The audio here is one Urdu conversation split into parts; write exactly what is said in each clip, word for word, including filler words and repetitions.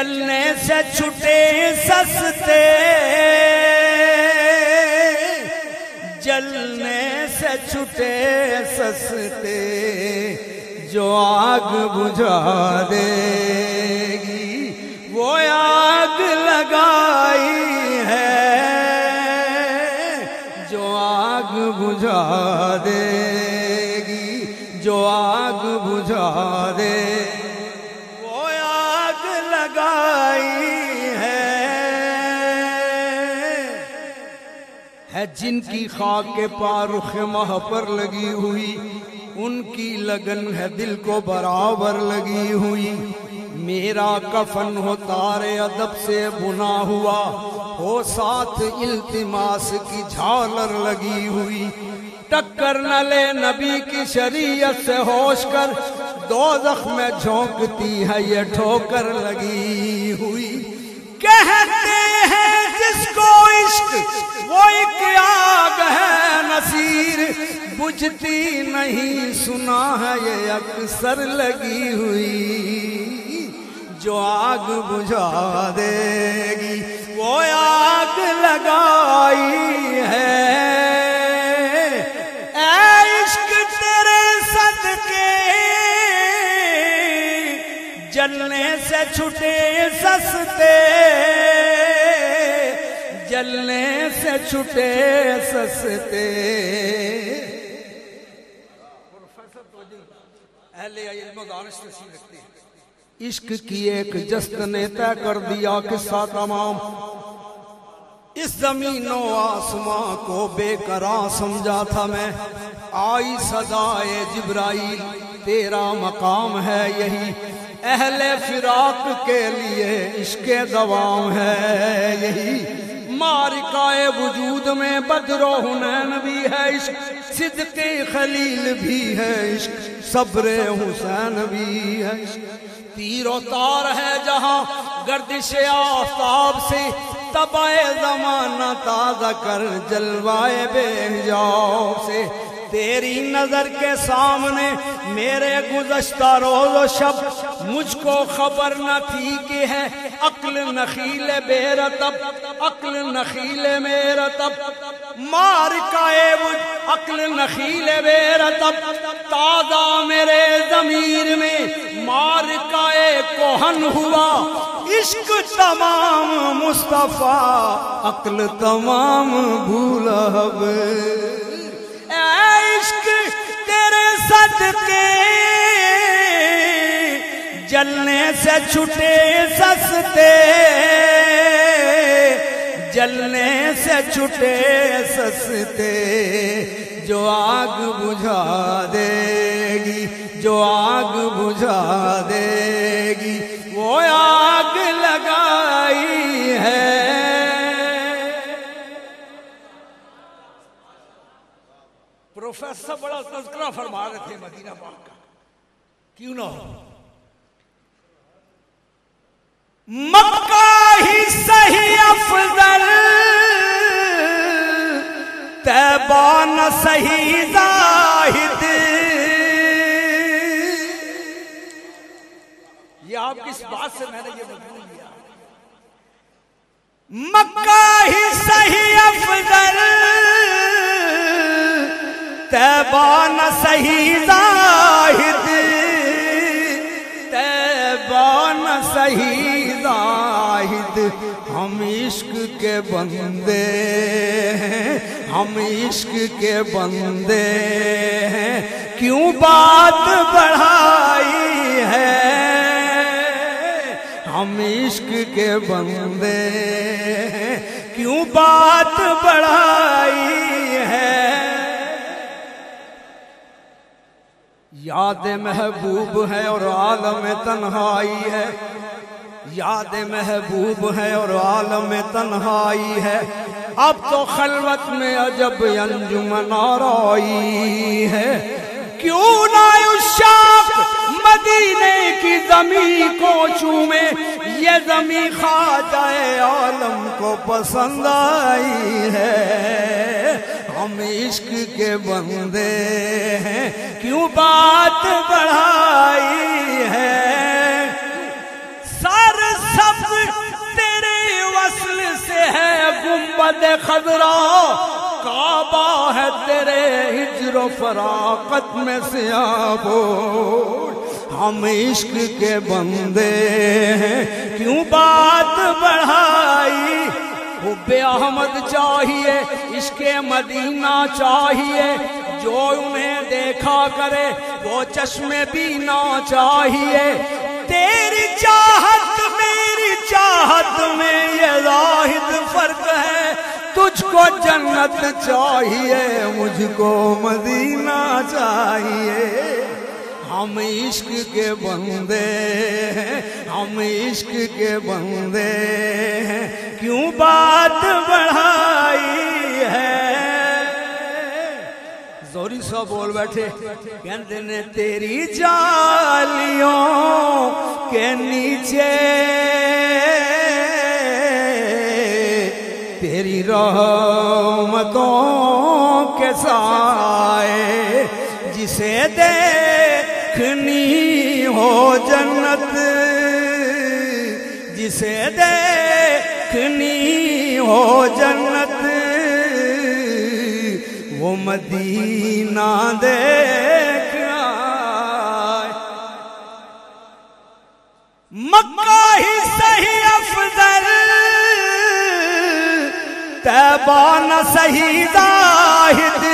جلنے سے چھٹے سستے، جلنے سے چھٹے سستے، جو آگ بجھا دے گی وہ آگ لگائی ہے، جو آگ بجھا دے گی، جو آگ بجھا دے وہ آگ لگائی ہے۔ ہے جن کی خاک کے پارخ ماہ پر لگی ہوئی، ان کی لگن ہے دل کو برابر لگی ہوئی۔ میرا کفن ہو تارے ادب سے بنا ہوا، ہو ساتھ التماس کی جھالر لگی ہوئی۔ ٹکر نہ لے نبی کی شریعت سے ہوش کر، دوزخ میں جھونکتی ہے یہ ٹھوکر لگی ہوئی۔ کہتے ہیں جس کو عشق وہ ایک آگ ہے نصیر، بجھتی نہیں سنا ہے یہ اکثر لگی ہوئی، جو آگ بجھا دے گی وہ آگ لگائی ہے۔ اے عشق تیرے صدقے جلنے سے چھٹے سستے، جلنے سے چھٹے سستے۔ اہل علم و دانش تشریح رکھتے ہیں، عشق کی ایک جست نے طے کر دیا قصہ تمام، اس زمین و آسمان کو بے قرار سمجھا تھا میں، آئی صدائے جبرائیل تیرا مقام ہے یہی، اہل فراق کے لیے عشق دوام ہے یہی۔ معرکہ وجود میں بدر و حنین بھی ہے عشق، صدق خلیل بھی ہے عشق، صبر حسین بھی ہے عشق۔ تیر و تار ہے جہاں گردش آفتاب سے، طبع زمانہ تازہ کر جلوائے بے حجاب سے۔ تیری نظر کے سامنے میرے گزشتہ روز و شب، مجھ کو خبر نہ تھی کہ ہے عقل نخیل بے رطب، عقل نخیل بے رطب، معرکہ وجود عقل نخیل بے رطب، تازہ میرے ضمیر میں معرکہ کہن ہوا، عشق تمام مصطفیٰ عقل تمام بھولا ہے۔ عشق تیرے صدقے جلنے سے چھٹے سستے، جلنے سے چھٹے سستے، جو آگ بجھا دے گی، جو آگ بجھا دے گی وہ آگ لگائی ہے۔ پروفیسر بڑا تذکرہ فرما رہے تھے مدینہ پاک کا، کیوں نہ ہو مکہ ہی صحیح افضل، طیبہ نہ صحیح زاہد۔ یہ آپ کس بات سے میں نے یہ مضمون لیا؟ مکہ ہی صحیح افضل، طیبہ نہ صحیح زاہد، طیبہ نہ صحیح زاہد۔ ہم عشق کے بندے ہیں، ہم عشق کے بندے ہیں، کیوں بات بڑھائی ہے؟ ہم عشق کے بندے ہیں، کیوں بات بڑھائی ہے؟ یاد محبوب ہے اور عالم تنہائی ہے، یاد محبوب ہے اور عالم تنہائی ہے، اب تو خلوت میں عجب انجمن آرائی ہے۔ کیوں نہ عشاق مدینے کی زمین کو چومے، یہ زمین خواجہ عالم کو پسند آئی ہے۔ ہم عشق کے بندے ہیں، کیوں بات بڑھائی ہے؟ سر سب واد خضرا کعبہ ہے تیرے ہجر و فراقت میں سیاہ بول ہم عشق کے بندے ہیں کیوں بات بڑھائی حب احمد چاہیے عشق مدینہ چاہیے جو انہیں دیکھا کرے وہ چشمے بینا چاہیے تیری چاہت میری چاہت میں یہ واحد فرق ہے تجھ کو جنت چاہیے مجھ کو مدینہ چاہیے ہم عشق کے بندے ہیں ہم عشق کے بندے ہیں کیوں بات بڑھائی ہے زوری صاحب بول بیٹھے کہتے نے تیری جالیوں کے نیچے تیری رحمتوں کے سائے جسے دیکھنی ہو جنت جسے دیکھنی ہو جنت وہ مدینہ دیکھ آئے مکہ ہی صحیح افضل طیبہ نہ صحیح زاہد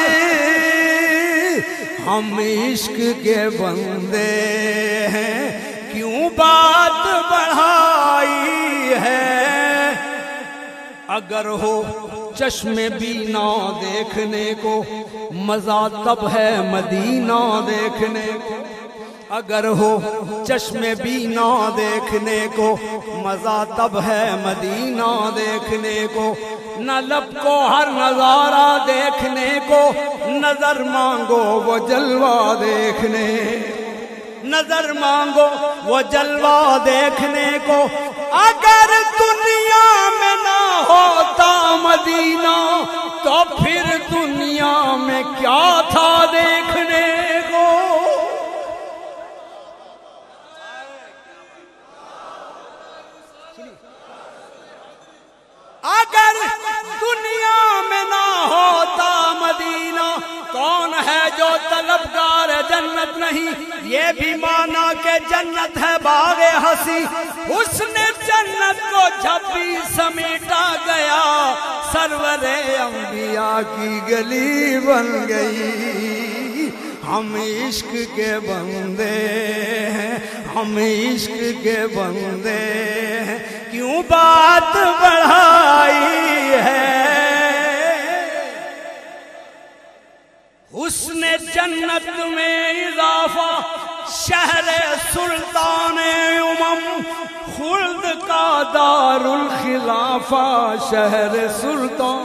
ہم عشق کے بندے ہیں کیوں بات بڑھائی ہے اگر ہو چشم بینا دیکھنے کو مزہ تب ہے مدینہ دیکھنے کو اگر ہو چشم بینا دیکھنے کو مزہ تب ہے مدینہ دیکھنے کو نہ لب کو ہر نظارہ دیکھنے کو نظر مانگو وہ جلوہ دیکھنے نظر مانگو وہ جلوہ دیکھنے کو اگر دنیا میں نہ ہوتا مدینہ تو پھر دنیا میں کیا تھا دیکھنے کو اگر دنیا میں نہ ہوتا مدینہ کون ہے جو طلبگار جنت نہیں یہ بھی مانا کہ جنت ہے باغ ہنسی اس نے جنت کو جب بھی سمیٹا گیا سرور انبیاء کی گلی بن گئی ہم عشق کے بندے ہیں ہم عشق کے بندے ہیں کیوں بات بڑھائی ہے حسن جنت میں اضافہ شہر سلطان امم خلد کا دار الخلافہ شہر سلطان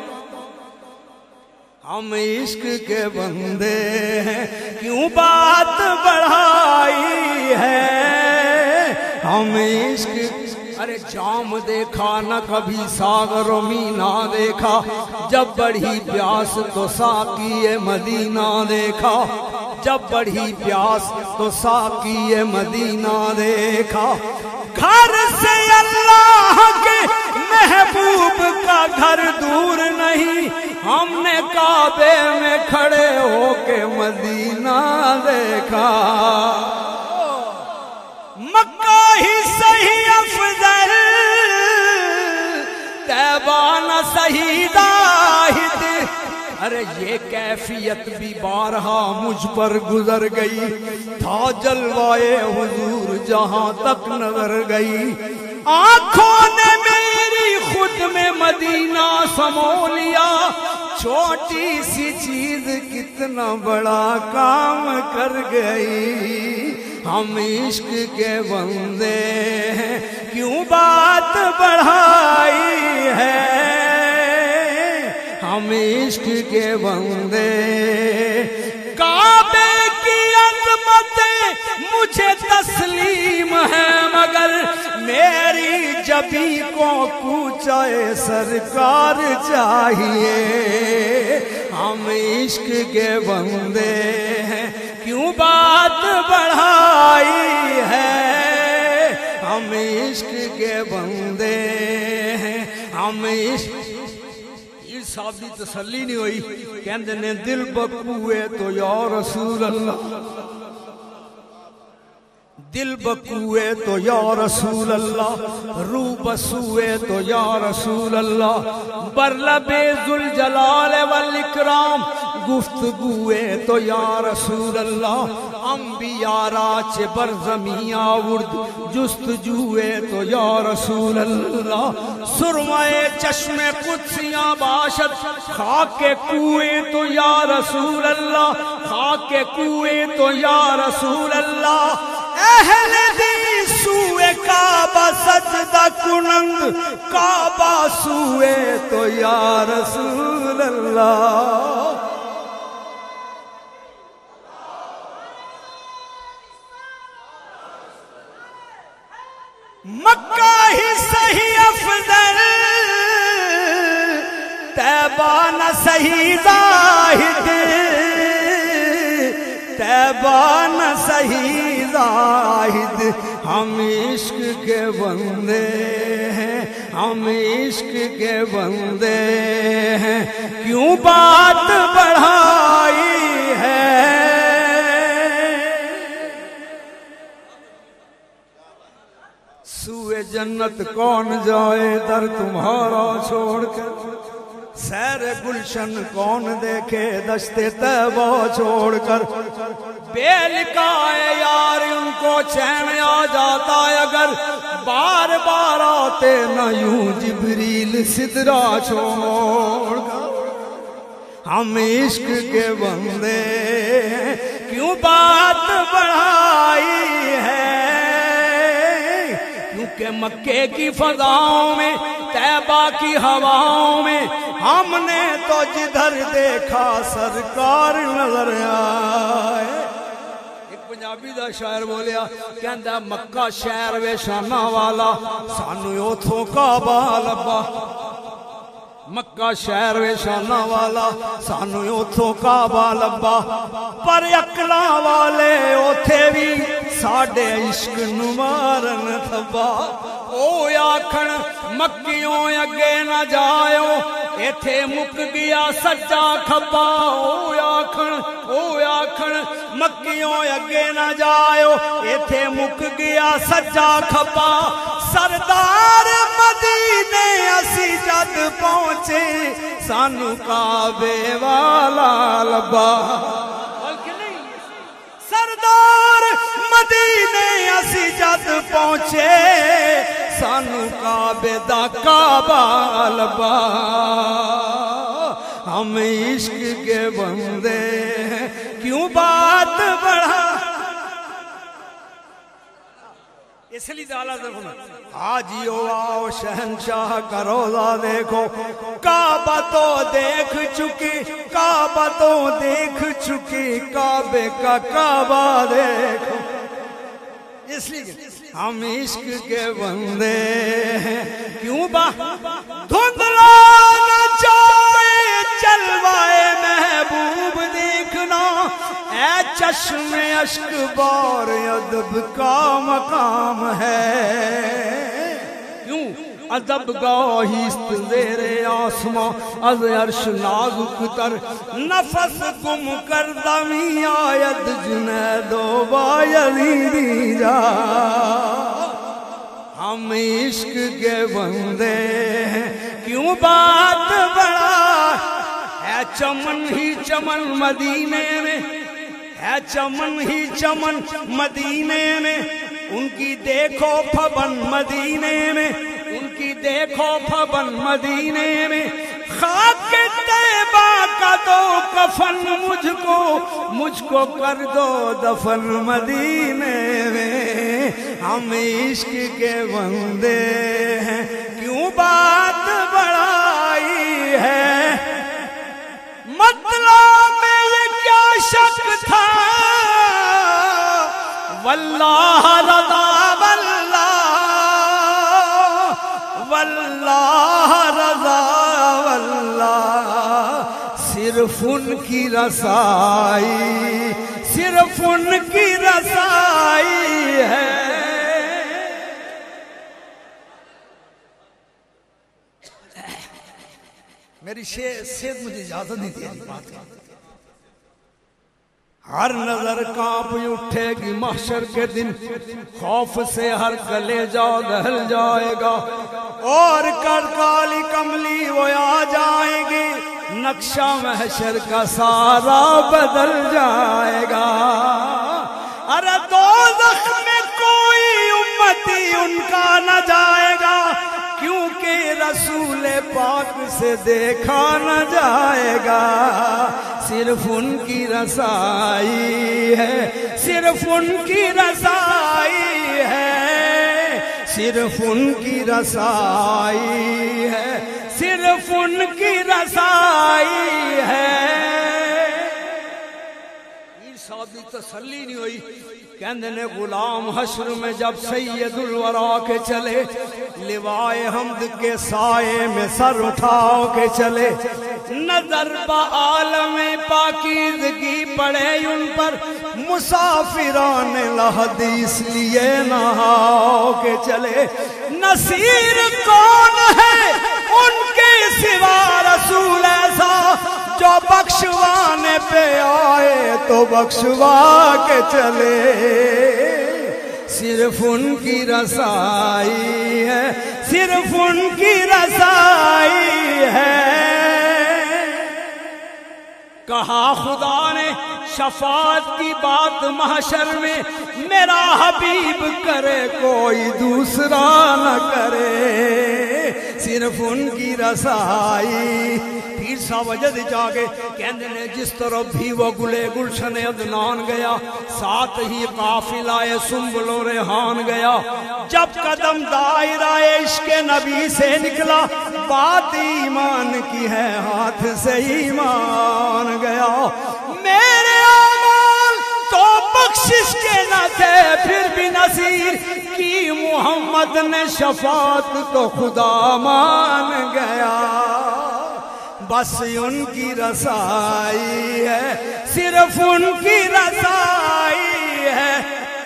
ہم عشق کے بندے ہیں کیوں بات بڑھائی ہے ہم عشق ارے جام دیکھا نہ کبھی ساغر و مینا دیکھا جب بڑھی پیاس تو ساقی مدینہ دیکھا جب بڑھی پیاس تو ساقی مدینہ دیکھا گھر سے اللہ کے محبوب کا گھر دور نہیں ہم نے کعبے میں کھڑے ہو کے مدینہ دیکھا مکہ ہی صحیح افضل طیبہ نہ صحیح زاہد ارے یہ کیفیت بھی بارہا مجھ پر گزر گئی تھا جلوائے حضور جہاں تک نظر گئی آنکھوں نے میری خود میں مدینہ سمو لیا چھوٹی سی چیز کتنا بڑا کام کر گئی ہم عشق کے بندے ہیں کیوں بات بڑھائی ہے ہم عشق کے بندے کعبے کی عظمتیں مجھے تسلیم ہے مگر میری جبی کو کوچے سرکار چاہیے ہم عشق کے بندے ہیں کیوں بات بڑھائی ہے ہم عشق کے بندے ہیں ہم عشق صاحب دی تسلی نہیں ہوئی کہندے نے دل بکوئے تو یا رسول اللہ دل بکوئے تو یا رسول اللہ روح بسوئے تو یا رسول اللہ برلب ذوالجلال والاکرام گفتگوئے تو یا رسول اللہ انبیاء راچ بر زمین آورد جستجوئے تو یا رسول اللہ سرمائے چشم قدسیاں باشد خاک کوئے تو یا رسول اللہ خاک کوئے تو یا رسول اللہ اہل دی سوئے کعبہ سجدہ کنند کعبہ سوئے تو یا رسول اللہ مکہ ہی صحیح افضل طیبہ نہ صحیح زاہد طیبہ نہ صحیح زاہد ہم عشق کے بندے ہیں ہم عشق کے بندے ہیں کیوں بات بڑھائی ہے سوئے جنت کون جائے در تمہارا چھوڑ کر سیر گلشن کون دیکھے دشت طیبہ چھوڑ کر بے لکھائے یار ان کو چین آ جاتا ہے اگر بار بار آتے نہ یوں جبریل سدرہ چھوڑ کر ہم عشق کے بندے کیوں بات بڑھائی ہے کہ مکے کی فضاؤں میں طیبہ کی ہواؤں میں ہم نے تو جدھر دیکھا سرکار نظر آئے ایک پنجابی دا شاعر بولیا کہندہ مکہ شہر وے شانہ والا سانو یوتھوں کعبہ لبا مکہ شہر وے شانہ والا سانو یوتھوں کعبہ لبا پر اکلا والے اوتھے بھی ساڑے عشق نمارن تھبا او آکھن مکیوں اگے نہ جائیو ایتھے مک گیا سجا کھبا او آکھن او آکھن مکیوں اگے نہ جائیو ایتھے مک گیا سجا کھبا سردار مدینے اسی جد پہنچے سانو کعبے والا لبا سردار مدینے اسی جد پہنچے سانو کعبے دا کعبہ لبا ہم عشق کے بندے ہیں کیوں بات بڑھا اس لیے دعالیٰ ضرور آجیو آؤ شہنشاہ کا روزہ دیکھو کعبہ تو دیکھ چکی کعبہ تو دیکھ چکی کعبے کا کعبہ دیکھو اس لیے ہم عشق کے بندے ہیں کیوں با دھندلا نہ چاہے جلوائے محبوب دیکھنا اے چشم اشک بار ادب کا مقام ہے کیوں ادب گاہی است زیر آسمان از عرش نازک تر نفس گم کر دمی آید جنید و بایدی جا ہم عشق کے بندے ہیں کیوں بات بڑا ہے چمن ہی چمن مدینے میں ہے چمن ہی چمن مدینے میں ان کی دیکھو پھبن مدینے میں ان کی دیکھو پھبن مدینے میں خاک طیبہ کا دو کفن مجھ کو مجھ کو کر دو دفن مدینے میں ہم عشق کے بندے ہیں کیوں بات بڑھائی ہے مطلب میں یہ کیا شک تھا واللہ رضا واللہ واللہ رضا واللہ صرف ان کی رسائی صرف ان کی رسائی ہے میری صحت مجھے اجازت نہیں دے رہی بات ہے. ہر نظر کانپ اٹھے گی محشر کے دن، خوف سے ہر گلے جا دہل جائے گا، اور کر کالی کملی وہ آ جائے گی، نقشہ محشر کا سارا بدل جائے گا. ارے دوزخ میں کوئی امتی ان کا نہ جائے گا، کیونکہ رسول پاک سے دیکھا نہ جائے گا. صرف ان کی رسائی ہے، صرف ان کی رسائی ہے، صرف ان کی رسائی ہے، صرف ان کی رسائی ہے. یہ شادی تسلی نہیں ہوئی. کہندے نے غلام حشر میں جب سید الورا کے چلے، لوائے حمد کے سائے میں سر اٹھاؤ کے چلے، نظر با عالم پاکیزگی پڑے ان پر، مسافران لحدیث لیے نہاؤ کے چلے. نصیر کون ہے ان کے سوا رسول ایسا، جو بخشوانے پہ آئے تو بخشوا کے چلے. صرف ان کی رسائی ہے، صرف ان کی رسائی ہے. کہا خدا نے شفاعت کی بات محشر میں، میرا حبیب کرے کوئی دوسرا نہ کرے. صرف ان کی رسائی. پیر صاحب وجد جاگے کہندے نے جس طرف بھی وہ گلے گلشن عدنان گیا، ساتھ ہی قافلہ سنبل و ریحان گیا. جب قدم دائرہ عشق نبی سے نکلا، بات ایمان کی ہے ہاتھ سے ایمان گیا. میرے اعمال تو بخشش کے نہ تھے پھر بھی نصیر کی، محمد نے شفاعت تو خدا مان گیا. بس ان کی رسائی ہے، صرف ان کی رسائی ہے.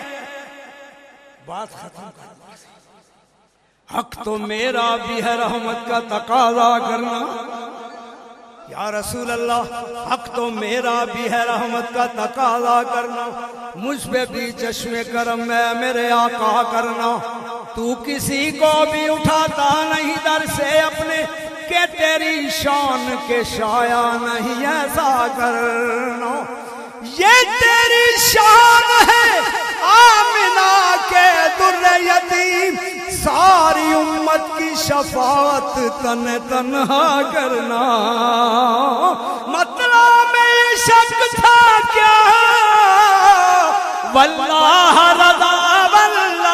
بات ختم کر. حق تو میرا بھی ہے رحمت کا تقاضا کرنا. یا رسول اللہ حق تو میرا بھی ہے رحمت کا تقاضا کرنا، مجھ پہ بھی چشم کرم میں میرے آقا کرنا. تو کسی کو بھی اٹھاتا نہیں در سے اپنے، کہ تیری شان کے شایا نہیں ایسا کرنا. یہ تیری شان ہے آمنہ کے در یتیم، ساری امت کی شفاعت تن تنہا کرنا. مطلب میں شک تھا کیا، واللہ رضا، واللہ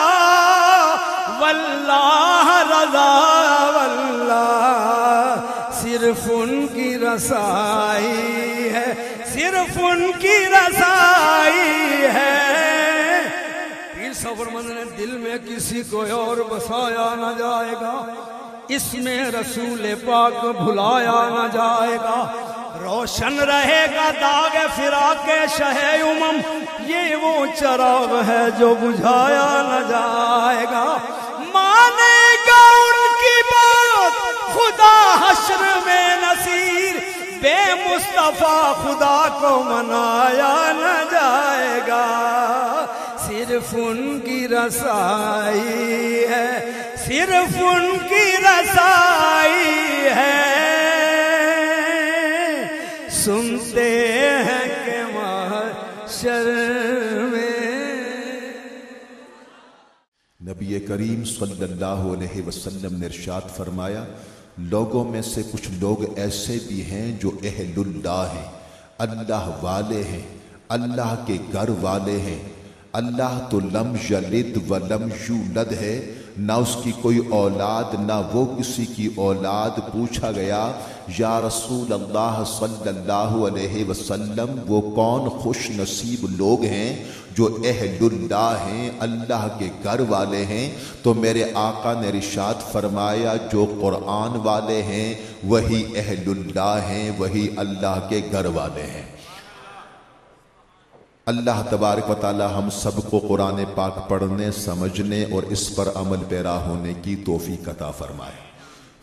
واللہ رضا، واللہ. صرف ان کی رسائی ہے، صرف ان کی رسائی ہے. پیر صبرمند نے دل میں کسی کو اور بسایا نہ جائے گا، اس میں رسول پاک بھلایا نہ جائے گا. روشن رہے گا داغ فراق شہ امم، یہ وہ چراغ ہے جو بجھایا نہ جائے گا. مانے گا ان کی بات خدا حشر میں نصیر، بے مصطفیٰ خدا کو منایا نہ جائے گا. صرف ان کی رسائی ہے، صرف ان کی رسائی ہے. سنتے ہیں کہ محشر میں نبی کریم صلی اللہ علیہ وسلم نے ارشاد فرمایا، لوگوں میں سے کچھ لوگ ایسے بھی ہیں جو اہل اللہ ہیں، اللہ والے ہیں، اللہ کے گھر والے ہیں. اللہ تو لم یلد ولم یولد ہے، نہ اس کی کوئی اولاد نہ وہ کسی کی اولاد. پوچھا گیا یا رسول اللہ صلی اللہ علیہ وسلم وہ کون خوش نصیب لوگ ہیں جو اہل اللہ ہیں، اللہ کے گھر والے ہیں؟ تو میرے آقا نے ارشاد فرمایا جو قرآن والے ہیں وہی اہل اللہ ہیں، وہی اللہ کے گھر والے ہیں. اللہ تبارک و تعالی ہم سب کو قرآن پاک پڑھنے، سمجھنے اور اس پر عمل پیرا ہونے کی توفیق عطا فرمائے.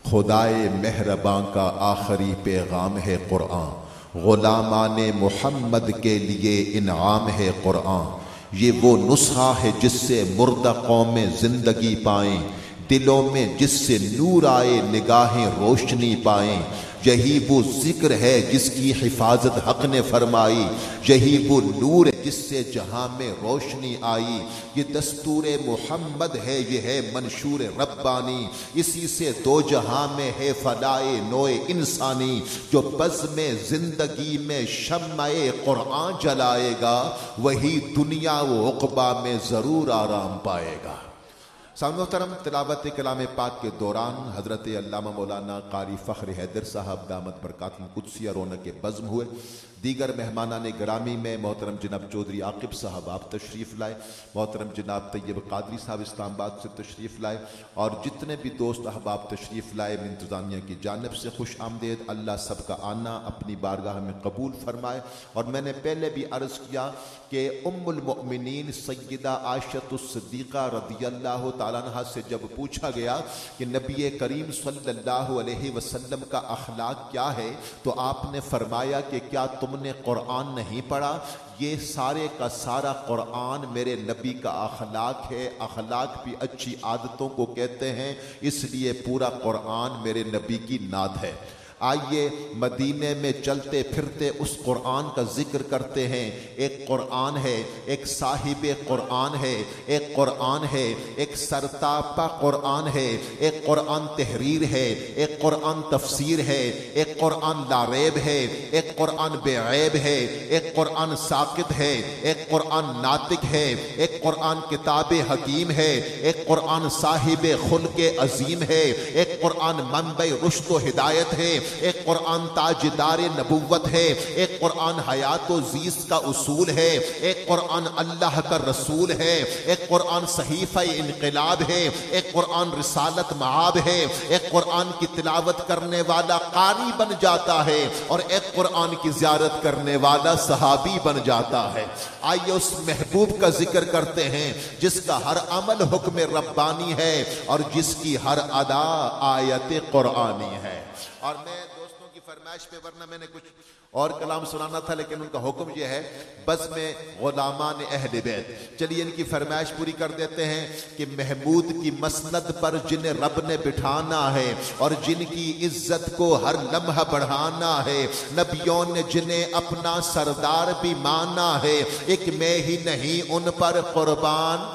خدائے مہرباں کا آخری پیغام ہے قرآن، غلامان محمد کے لیے انعام ہے قرآن۔ یہ وہ نسخہ ہے جس سے مردہ قومیں زندگی پائیں، دلوں میں جس سے نور آئے نگاہیں روشنی پائیں۔ یہی وہ ذکر ہے جس کی حفاظت حق نے فرمائی، یہی وہ نور ہے جس سے جہاں میں روشنی آئی۔ یہ دستور محمد ہے، یہ ہے منشور ربانی، اسی سے دو جہاں میں ہے فلاح نوع انسانی۔ جو بزم زندگی میں شمع قرآن جلائے گا، وہی دنیا و عقبہ میں ضرور آرام پائے گا۔ سامع محترم، تلاوت کلام پاک کے دوران حضرت علامہ مولانا قاری فخر حیدر صاحب دامت برکاتہ القدسیہ رونق بزم ہوئے۔ دیگر مہمانان گرامی میں محترم جناب چودھری عاقب صاحب آپ تشریف لائے، محترم جناب طیب قادری صاحب اسلام آباد سے تشریف لائے، اور جتنے بھی دوست احباب تشریف لائے انتظامیہ کی جانب سے خوش آمدید۔ اللہ سب کا آنا اپنی بارگاہ میں قبول فرمائے۔ اور میں نے پہلے بھی عرض کیا کہ ام المؤمنین سیدہ عائشہ الصدیقہ رضی اللہ تعالیٰ عنہ سے جب پوچھا گیا کہ نبی کریم صلی اللہ علیہ وسلم کا اخلاق کیا ہے، تو آپ نے فرمایا کہ کیا تم نے قرآن نہیں پڑھا؟ یہ سارے کا سارا قرآن میرے نبی کا اخلاق ہے۔ اخلاق بھی اچھی عادتوں کو کہتے ہیں، اس لیے پورا قرآن میرے نبی کی نعت ہے۔ آئیے مدینے میں چلتے پھرتے اس قرآن کا ذکر کرتے ہیں۔ ایک قرآن ہے، ایک صاحب قرآن ہے، ایک قرآن ہے، ایک سرتاپا قرآن ہے، ایک قرآن تحریر ہے، ایک قرآن تفسیر ہے، ایک قرآن لاریب ہے، ایک قرآن بے عیب ہے، ایک قرآن ساقط ہے، ایک قرآن ناطق ہے، ایک قرآن کتاب حکیم ہے، ایک قرآن صاحب خلق عظیم ہے، ایک قرآن منبع رشد و ہدایت ہے، ایک قرآن تاجدار نبوت ہے، ایک قرآن حیات و زیست کا اصول ہے، ایک قرآن اللہ کا رسول ہے، ایک قرآن صحیفہ انقلاب ہے، ایک قرآن رسالت معاب ہے، ایک قرآن کی تلاوت کرنے والا قاری بن جاتا ہے، اور ایک قرآن کی زیارت کرنے والا صحابی بن جاتا ہے۔ آئیے اس محبوب کا ذکر کرتے ہیں جس کا ہر عمل حکم ربانی ہے اور جس کی ہر ادا آیت قرآنی ہے۔ اور میں دوستوں کی فرمائش پہ، ورنہ میں نے کچھ اور کلام سنانا تھا، لیکن ان کا حکم یہ ہے بس میں غلامان اہل بیت، چلیے ان کی فرمائش پوری کر دیتے ہیں کہ محمود کی مسند پر جنہیں رب نے بٹھانا ہے اور جن کی عزت کو ہر لمحہ بڑھانا ہے، نبیوں نے جنہیں اپنا سردار بھی مانا ہے، ایک میں ہی نہیں ان پر قربان۔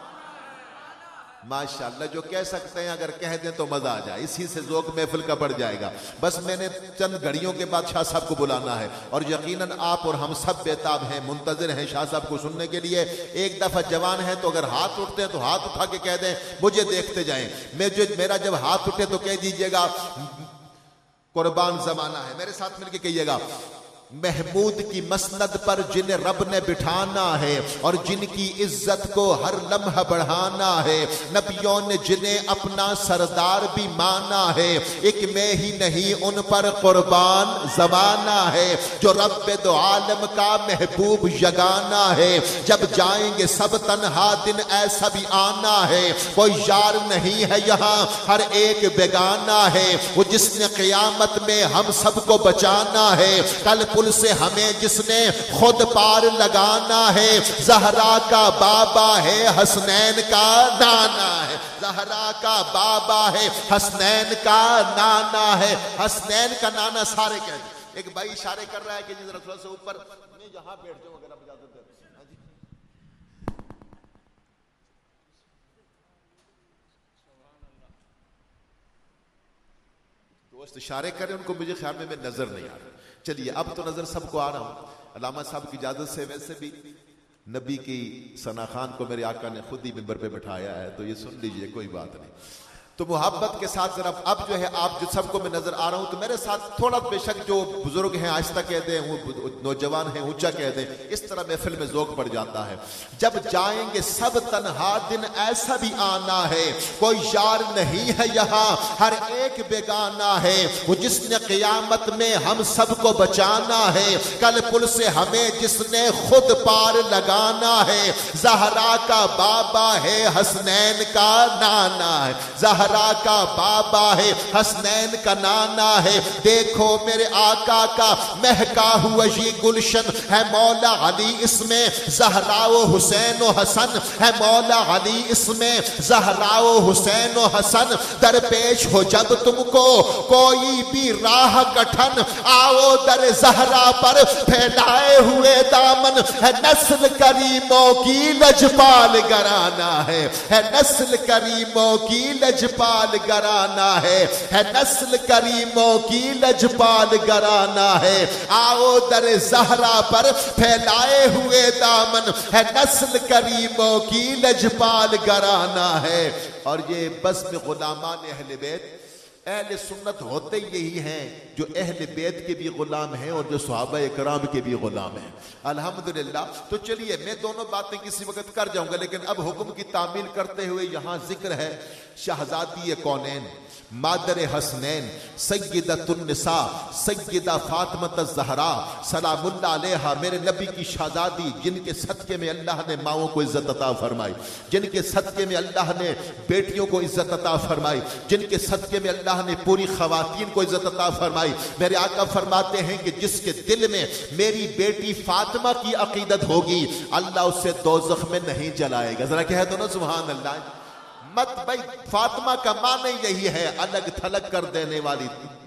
ماشاءاللہ، جو کہہ سکتے ہیں اگر کہہ دیں تو مزہ آ جائے، اسی سے ذوق محفل کا بڑھ جائے گا۔ بس میں نے چند گھڑیوں کے بعد شاہ صاحب کو بلانا ہے، اور یقیناً آپ اور ہم سب بیتاب ہیں، منتظر ہیں شاہ صاحب کو سننے کے لیے۔ ایک دفعہ جوان ہیں تو اگر ہاتھ اٹھتے ہیں تو ہاتھ اٹھا کے کہہ دیں مجھے دیکھتے جائیں، میں جو میرا جب ہاتھ اٹھے تو کہہ دیجئے گا قربان زمانہ ہے، میرے ساتھ مل کے کہیے گا محمود کی مسند پر جنہیں رب نے بٹھانا ہے اور جن کی عزت کو ہر لمحہ بڑھانا ہے، نبیوں نے جنہیں اپنا سردار بھی مانا ہے، ایک میں ہی نہیں ان پر قربان زمانہ ہے، جو رب دو عالم کا محبوب یگانا ہے۔ جب جائیں گے سب تنہا دن ایسا بھی آنا ہے، کوئی یار نہیں ہے یہاں ہر ایک بیگانہ ہے، وہ جس نے قیامت میں ہم سب کو بچانا ہے، کل پل سے ہمیں جس نے خود پار لگانا ہے، زہرا کا بابا ہے حسنین کا نانا ہے، زہرا کا بابا ہے حسنین کا نانا ہے، حسنین کا نانا سارے کہہ دیں۔ ایک بھائی اشارے کر رہا ہے کہ جس رسول سے اوپر میں یہاں بیٹھ جاؤں اگر آپ اجازت دیں۔ دوست اشارے کریں، ان کو مجھے خیال میں میں نظر نہیں آ رہا۔ چلیے اب تو نظر سب کو آ رہا ہوں۔ علامہ صاحب کی اجازت سے ویسے بھی نبی کی ثنا خان کو میرے آقا نے خود ہی منبر پہ بٹھایا ہے، تو یہ سن لیجئے، کوئی بات نہیں۔ تو محبت کے ساتھ ذرا اب جو ہے آپ جو سب کو میں نظر آ رہا ہوں، تو میرے ساتھ تھوڑا بے شک جو بزرگ ہیں آہستہ کہہ دیں، نوجوان ہیں اونچا کہہ دیں، اس طرح محفل میں ذوق پڑ جاتا ہے۔ جب جائیں گے سب تنہا دن ایسا بھی آنا ہے، کوئی یار نہیں ہے یہاں ہر ایک بیگانہ ہے، وہ جس نے قیامت میں ہم سب کو بچانا ہے، کل پل سے ہمیں جس نے خود پار لگانا ہے، زہرا کا بابا ہے حسنین کا نانا ہے، زہرا زہرا کا بابا ہے، حسنین کا نانا ہے، دیکھو میرے آقا کا مہکا ہوا یہ گلشن ہے مولا علی، اس میں زہرا و حسین و حسن ہے مولا علی، اس میں زہرا و حسین و حسن، درپیش ہو جب تم کو کوئی بھی راہ گٹھن، آؤ در زہرا پر پھیلائے ہوئے دامن، ہے نسل کریموں کی لجپال گرانا ہے، ہے نسل کریموں کی لجپال گرانا ہے، ہے نسل کریموں کی لجپال گرانا ہے، آؤ در زہرا پر پھیلائے ہوئے دامن، ہے نسل کریموں کی لجپال گرانا ہے۔ اور یہ بزم غلامان اہل بیت، اہل سنت ہوتے یہی ہیں جو اہل بیت کے بھی غلام ہیں اور جو صحابہ اکرام کے بھی غلام ہیں، الحمدللہ۔ تو چلیے میں دونوں باتیں کسی وقت کر جاؤں گا، لیکن اب حکم کی تعمیل کرتے ہوئے یہاں ذکر ہے شہزادی کونین، مادر حسنین، سیدۃ النساء، سیدہ فاطمہ الزہرا سلام اللہ علیہا، میرے نبی کی شہزادی، جن کے صدقے میں اللہ نے ماؤں کو عزت عطا فرمائی، جن کے صدقے میں اللہ نے بیٹیوں کو عزت عطا فرمائی، جن کے صدقے میں اللہ نے پوری خواتین کو عزت عطا فرمائی۔ میرے آقا فرماتے ہیں کہ جس کے دل میں میری بیٹی فاطمہ کی عقیدت ہوگی، اللہ اسے دوزخ میں نہیں جلائے گا۔ ذرا کہہ دو نا سبحان اللہ۔ مت بھائی، فاطمہ کا معنی یہی ہے الگ تھلگ کر دینے والی،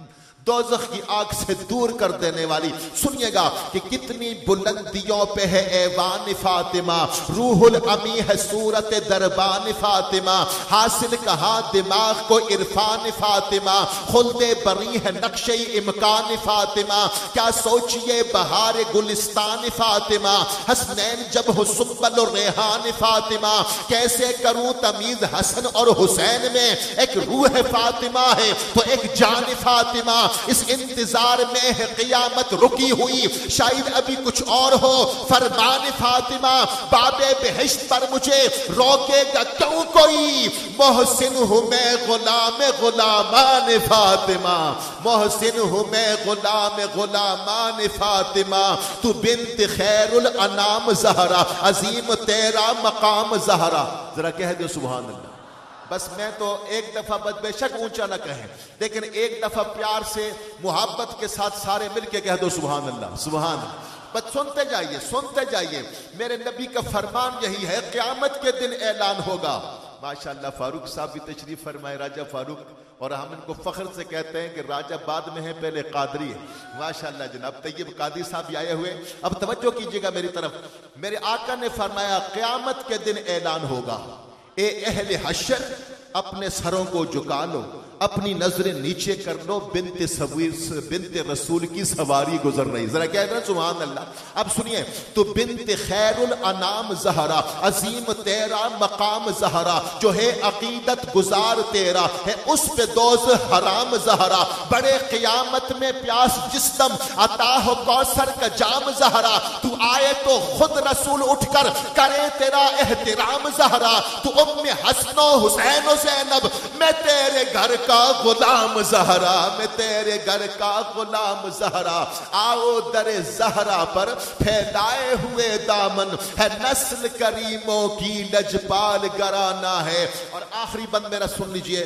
دوزخ کی آگ سے دور کر دینے والی۔ سنیے گا کہ کتنی بلندیوں پہ ہے ایوان فاطمہ، روح الامی ہے صورت دربان فاطمہ، حاصل کہاں دماغ کو عرفان فاطمہ، خلد بری ہے نقش امکان فاطمہ، کیا سوچئے بہار گلستان فاطمہ، حسنین جب ہو سنبل و ریحان فاطمہ، کیسے کروں تمیز حسن اور حسین میں، ایک روح فاطمہ ہے تو ایک جان فاطمہ، اس انتظار میں ہے قیامت رکی ہوئی، شاید ابھی کچھ اور ہو فرمان فاطمہ، باب بہشت پر مجھے روکے گا کیوں کوئی، محسن ہوں میں غلام غلامان فاطمہ، محسن ہوں میں غلام غلامان فاطمہ، تو بنت خیر الانام زہرا، عظیم تیرا مقام زہرا۔ ذرا کہہ دو سبحان اللہ۔ بس میں تو ایک دفعہ بد بے شک اونچا نہ کہیں، لیکن ایک دفعہ پیار سے محبت کے ساتھ سارے مل کے کہہ دو سبحان اللہ سبحان اللہ۔ بس سنتے جائیے سنتے جائیے، میرے نبی کا فرمان یہی ہے، قیامت کے دن اعلان ہوگا۔ ماشاءاللہ فاروق صاحب بھی تشریف فرمائے، راجہ فاروق، اور ہم ان کو فخر سے کہتے ہیں کہ راجہ بعد میں ہے پہلے قادری ہے۔ ماشاءاللہ جناب طیب قادری صاحب بھی آئے ہوئے۔ اب توجہ کیجئے گا میری طرف، میرے آقا نے فرمایا قیامت کے دن اعلان ہوگا، اے اہل حشر اپنے سروں کو جھکا لو، اپنی نظریں نیچے کر لو، بنت سویر بنت رسول کی سواری گزر رہی۔ ذرا کہہ دیں سبحان اللہ۔ اب سنیے، تو بنت خیر الانام زہرا، عظیم تیرا مقام زہرا، جو ہے عقیدت گزار تیرا ہے اس پہ دوز حرام زہرا، بڑے قیامت میں پیاس جسم عطا ہو کوثر کا جام زہرا، تو آئے تو خود رسول اٹھ کر کرے تیرا احترام زہرا، تو ام حسن و حسین و زینب، میں تیرے گھر کا غلام زہرا، میں تیرے گھر کا غلام زہرا، آؤ در زہرا پر پھیلائے ہوئے دامن، ہے نسل کریموں کی لجپال گرانا ہے۔ اور آخری بند میرا سن لیجئے،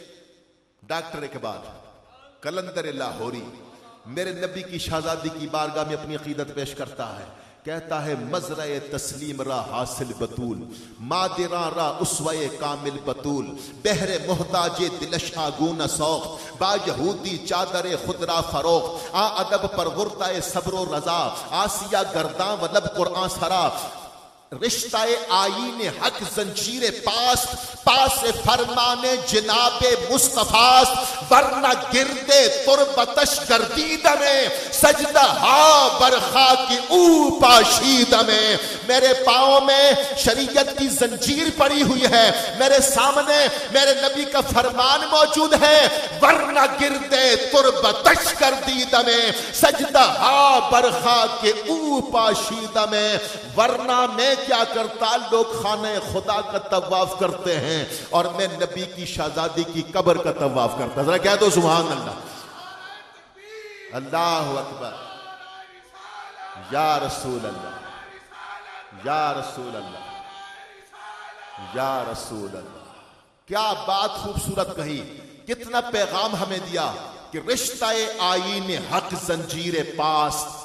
ڈاکٹر اقبال قلندر لاہوری میرے نبی کی شہزادی کی بارگاہ میں اپنی عقیدت پیش کرتا ہے، کہتا ہے مزرع تسلیم را حاصل بطول، مادران را اسوہ کامل بطول، بہر محتاج دلش آگون سوخ، با یہودی چادر خود را فروخ، آ ادب پر غرطہ صبر و رضا، آسیہ گرداں و لب قرآن سرا، رشتہ آئین حق زنجیر پاس پاس فرمان جناب مصطفیٰ، ورنہ گردے تربتش گردید میں سجدہ ہا برخا کی او پاشید میں، میرے پاؤں میں شریعت کی زنجیر پڑی ہوئی ہے، میرے سامنے میرے نبی کا فرمان موجود ہے، ورنہ گردے تربتش گردید میں سجدہ ہا برخا کے او پاشید میں، ورنہ میں کیا کرتا، لوگ خانہ خدا کا طواف کرتے ہیں اور میں نبی کی شہزادی کی قبر کا طواف کرتا۔ ذرا کہہ دو سبحان اللہ، اللہ اکبر، یا رسول اللہ، یا رسول اللہ، یا رسول اللہ۔ کیا بات خوبصورت کہی، کتنا پیغام ہمیں دیا کہ رشتہ آئین حق زنجیر پاس،